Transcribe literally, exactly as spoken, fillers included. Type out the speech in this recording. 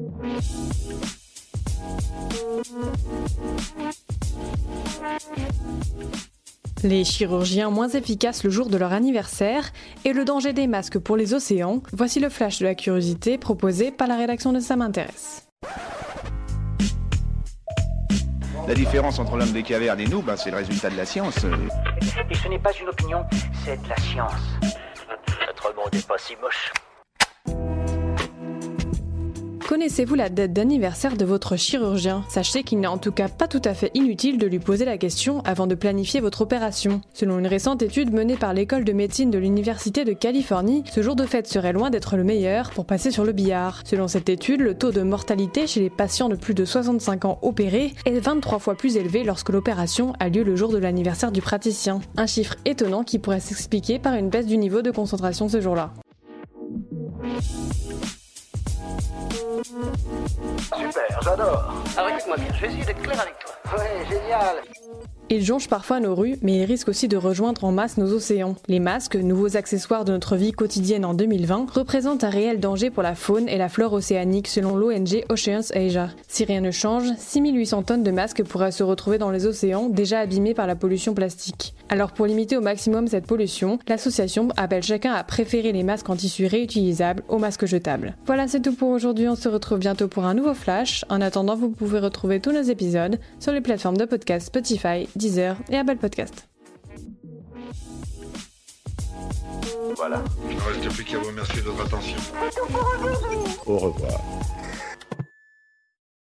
Les chirurgiens moins efficaces le jour de leur anniversaire et le danger des masques pour les océans, voici le flash de la curiosité proposé par la rédaction de Ça m'intéresse. La différence entre l'homme des cavernes et nous, ben, c'est le résultat de la science. Et ce n'est pas une opinion, c'est de la science. Notre monde n'est pas si moche. Connaissez-vous la date d'anniversaire de votre chirurgien ? Sachez qu'il n'est en tout cas pas tout à fait inutile de lui poser la question avant de planifier votre opération. Selon une récente étude menée par l'école de médecine de l'Université de Californie, ce jour de fête serait loin d'être le meilleur pour passer sur le billard. Selon cette étude, le taux de mortalité chez les patients de plus de soixante-cinq ans opérés est vingt-trois fois plus élevé lorsque l'opération a lieu le jour de l'anniversaire du praticien. Un chiffre étonnant qui pourrait s'expliquer par une baisse du niveau de concentration ce jour-là. Super, j'adore. Alors écoute-moi bien, je vais essayer d'être clair avec toi. Ouais, génial. Ils jonchent parfois nos rues, mais ils risquent aussi de rejoindre en masse nos océans. Les masques, nouveaux accessoires de notre vie quotidienne en deux mille vingt, représentent un réel danger pour la faune et la flore océanique selon l'O N G Oceans Asia. Si rien ne change, six mille huit cents tonnes de masques pourraient se retrouver dans les océans, déjà abîmés par la pollution plastique. Alors pour limiter au maximum cette pollution, l'association appelle chacun à préférer les masques en tissu réutilisables aux masques jetables. Voilà, c'est tout pour aujourd'hui, on se retrouve bientôt pour un nouveau flash. En attendant, vous pouvez retrouver tous nos épisodes sur les plateformes de podcast Spotify, Deezer et Apple Podcast. Voilà. Il ne reste plus qu'à vous remercier de votre attention. Au revoir.